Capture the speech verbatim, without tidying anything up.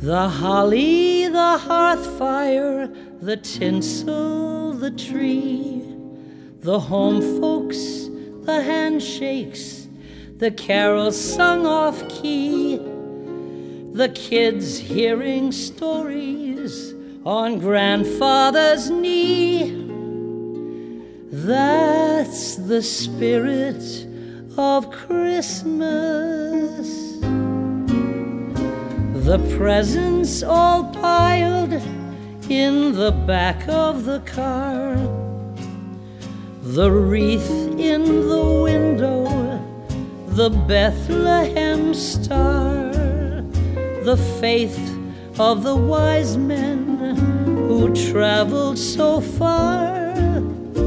The holly, the hearth fire, the tinsel, the tree, the home folks, the handshakes, the carols sung off key, the kids hearing stories on grandfather's knee. That's the spirit of Christmas. The presents all piled in the back of the car, the wreath in the window, the Bethlehem star, the faith of the wise men who traveled so far.